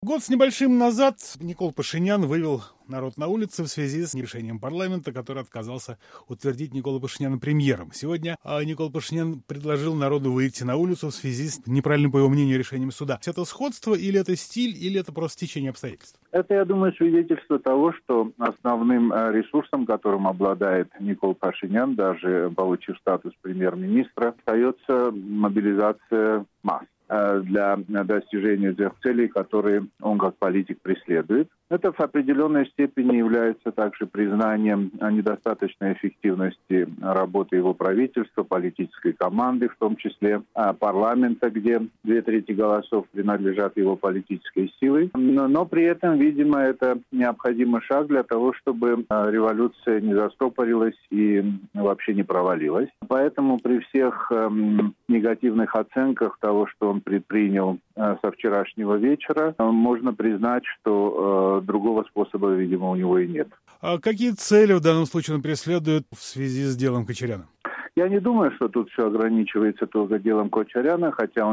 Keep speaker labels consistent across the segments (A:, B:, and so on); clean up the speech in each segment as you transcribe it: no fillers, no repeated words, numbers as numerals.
A: Год с небольшим назад Никол Пашинян вывел народ на улицы в связи с решением парламента, который отказался утвердить Никола Пашиняна премьером. Сегодня Никол Пашинян предложил народу выйти на улицу в связи с неправильным, по его мнению, решением суда. Это сходство или это стиль, или это просто течение обстоятельств?
B: Это, я думаю, свидетельство того, что основным ресурсом, которым обладает Никол Пашинян, даже получив статус премьер-министра, остается мобилизация масс для достижения тех целей, которые он как политик преследует. Это в определенной степени является также признанием недостаточной эффективности работы его правительства, политической команды, в том числе парламента, где 2/3 голосов принадлежат его политической силе. Но при этом, видимо, это необходимый шаг для того, чтобы революция не застопорилась и вообще не провалилась. Поэтому при всех негативных оценках того, что он предпринял со вчерашнего вечера, можно признать, что другого способа, видимо, у него и нет.
A: А какие цели в данном случае он преследует в связи с делом Кочаряна?
B: Я не думаю, что тут все ограничивается только делом Кочаряна, хотя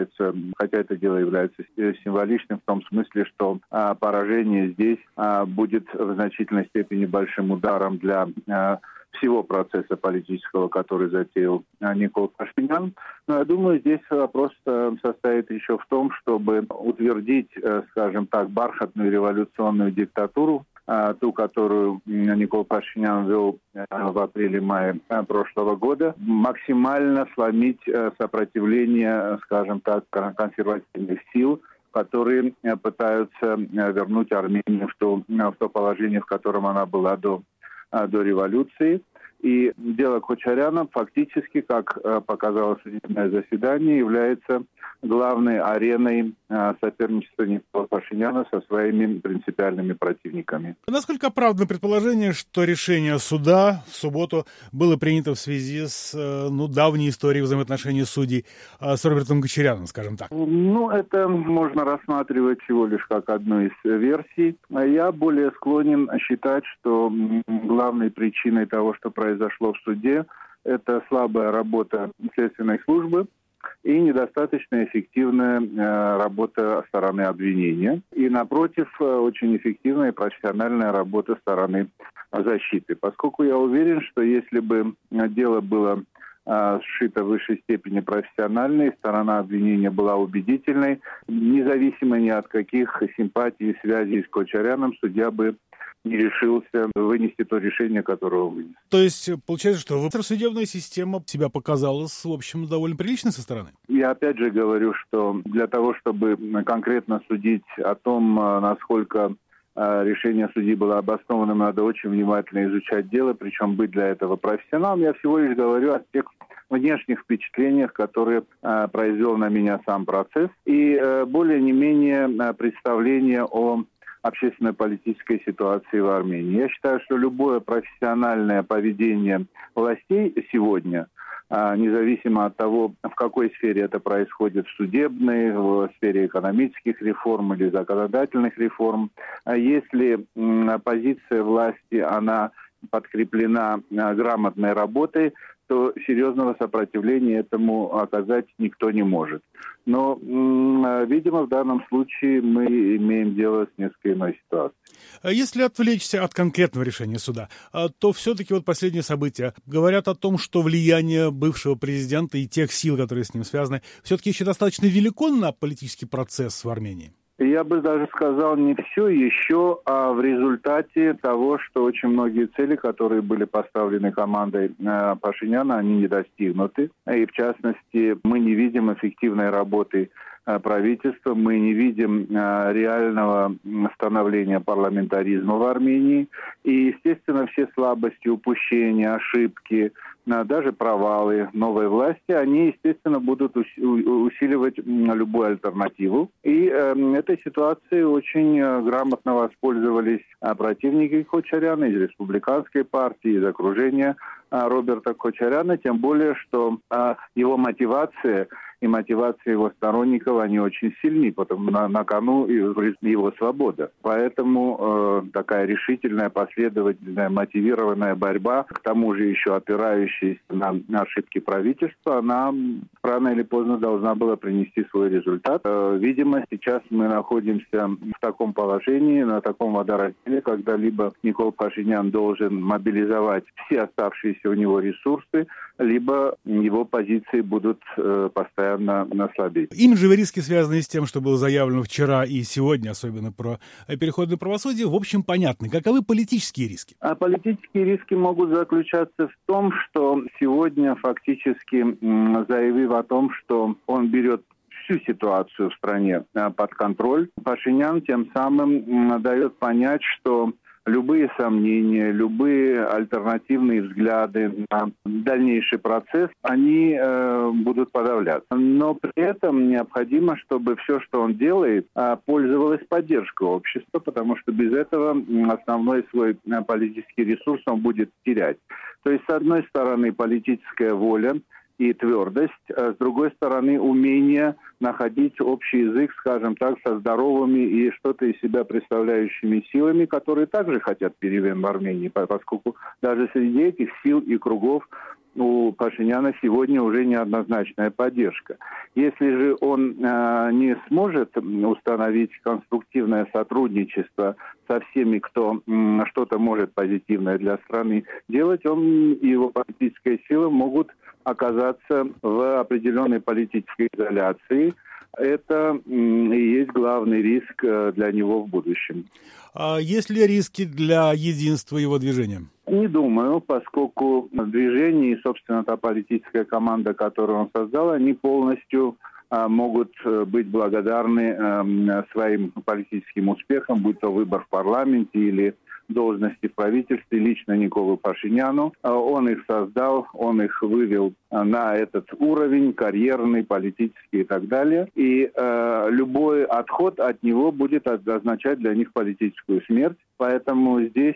B: это дело является символичным в том смысле, что поражение здесь будет в значительной степени большим ударом для всего процесса политического, который затеял Никол Пашинян. Но я думаю, здесь вопрос состоит еще в том, чтобы утвердить, скажем так, бархатную революционную диктатуру, ту, которую Никол Пашинян вел в апреле-мае прошлого года, максимально сломить сопротивление, скажем так, консервативных сил, которые пытаются вернуть Армению в то положение, в котором она была до революции. И дело Кочаряна фактически, как показало судебное заседание, является главной ареной соперничества Никола Пашиняна со своими принципиальными противниками.
A: Насколько оправдано предположение, что решение суда в субботу было принято в связи с давней историей взаимоотношений судей с Робертом Кочаряном, скажем так?
B: Это можно рассматривать всего лишь как одну из версий. Я более склонен считать, что главной причиной того, что произошло в суде, это слабая работа следственной службы и недостаточно эффективная работа стороны обвинения. И, напротив, очень эффективная и профессиональная работа стороны защиты. Поскольку я уверен, что если бы дело было сшито в высшей степени профессиональной, сторона обвинения была убедительной, независимо ни от каких симпатий и связей с Кочаряном, судья бы не решился вынести то решение, которое он вынес.
A: То есть, получается, что судебная система себя показала, в общем, довольно прилично со стороны?
B: Я опять же говорю, что для того, чтобы конкретно судить о том, насколько решение судьи было обоснованным, надо очень внимательно изучать дело, причем быть для этого профессионалом. Я всего лишь говорю о тех внешних впечатлениях, которые произвел на меня сам процесс, и более не менее представление о общественно-политической ситуации в Армении. Я считаю, что любое профессиональное поведение властей сегодня, независимо от того, в какой сфере это происходит, в судебной, в сфере экономических реформ или законодательных реформ, если позиция власти, она подкреплена грамотной работой, то серьезного сопротивления этому оказать никто не может. Но, видимо, в данном случае мы имеем дело с несколько иной ситуацией.
A: Если отвлечься от конкретного решения суда, то все-таки последние события говорят о том, что влияние бывшего президента и тех сил, которые с ним связаны, все-таки еще достаточно велико на политический процесс в Армении.
B: Я бы даже сказал, не все еще, а в результате того, что очень многие цели, которые были поставлены командой Пашиняна, они не достигнуты. И в частности, мы не видим эффективной работы правительства, мы не видим реального становления парламентаризма в Армении. И, естественно, все слабости, упущения, ошибки, даже провалы новой власти, они, естественно, будут усиливать любую альтернативу. И этой ситуацией очень грамотно воспользовались противники Кочаряна из республиканской партии, из окружения Роберта Кочаряна, тем более, что его мотивация и мотивация его сторонников, они очень сильны, потому на кону его свобода. Поэтому такая решительная, последовательная, мотивированная борьба, к тому же еще опирающаяся на ошибки правительства, она рано или поздно должна была принести свой результат. Видимо, сейчас мы находимся в таком положении, на таком водоразделе, когда либо Никол Пашинян должен мобилизовать все оставшиеся у него ресурсы, либо его позиции будут постоянно слабеть.
A: Имиджевые риски, связанные с тем, что было заявлено вчера и сегодня, особенно про переход на правосудие, в общем, понятны. Каковы политические риски?
B: А политические риски могут заключаться в том, что сегодня фактически заявив о том, что он берет всю ситуацию в стране под контроль, Пашинян тем самым дает понять, что любые сомнения, любые альтернативные взгляды на дальнейший процесс, они будут подавляться. Но при этом необходимо, чтобы все, что он делает, пользовалось поддержкой общества, потому что без этого основной свой политический ресурс он будет терять. То есть, с одной стороны, политическая воля и твердость, а с другой стороны, умение находить общий язык, скажем так, со здоровыми и что-то из себя представляющими силами, которые также хотят перемен в Армении, поскольку даже среди этих сил и кругов у Пашиняна сегодня уже неоднозначная поддержка. Если же он не сможет установить конструктивное сотрудничество со всеми, кто что-то может позитивное для страны делать, он и его политическая сила могут оказаться в определенной политической изоляции. Это и есть главный риск для него в будущем.
A: А есть ли риски для единства его движения?
B: Не думаю, поскольку движение и, собственно, та политическая команда, которую он создал, они полностью могут быть благодарны своим политическим успехам, будь то выбор в парламенте или должности в правительстве, лично Николу Пашиняну. Он их создал, он их вывел на этот уровень, карьерный, политический и так далее. И любой отход от него будет означать для них политическую смерть. Поэтому здесь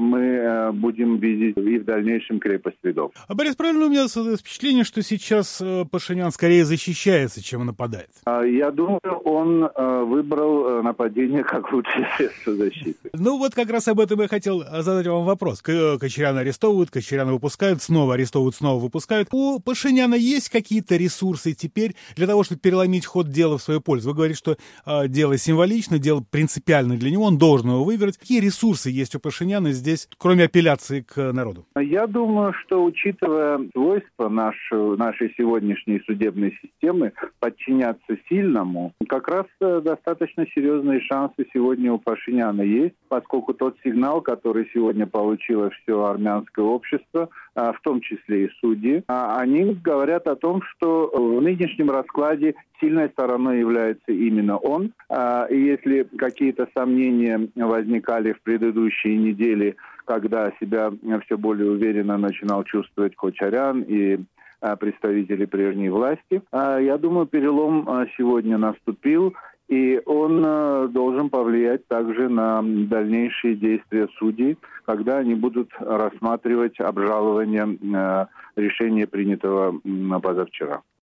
B: мы будем видеть и в дальнейшем крепость рядов.
A: Борис, правильно у меня создается впечатление, что сейчас Пашинян скорее защищается, чем нападает?
B: Я думаю, он выбрал нападение как лучшее средство защиты.
A: Ну вот как раз об этом я хотел задать вам вопрос. Кочаряна арестовывают, Кочаряна выпускают, снова арестовывают, снова выпускают. У Пашиняна есть какие-то ресурсы теперь для того, чтобы переломить ход дела в свою пользу? Вы говорите, что дело символично, дело принципиально для него, он должен его выиграть. Какие ресурсы есть у Пашиняна здесь, кроме апелляции к народу?
B: Я думаю, что, учитывая свойства нашей сегодняшней судебной системы подчиняться сильному, как раз достаточно серьезные шансы сегодня у Пашиняна есть, поскольку тот сигнал, который сегодня получило все армянское общество, в том числе и судьи, они говорят о том, что в нынешнем раскладе сильной стороной является именно он. И если какие-то сомнения возникали в предыдущие недели, когда себя все более уверенно начинал чувствовать Кочарян и представители прежней власти, я думаю, перелом сегодня наступил. И он должен повлиять также на дальнейшие действия судей, когда они будут рассматривать обжалование решения, принятого позавчера.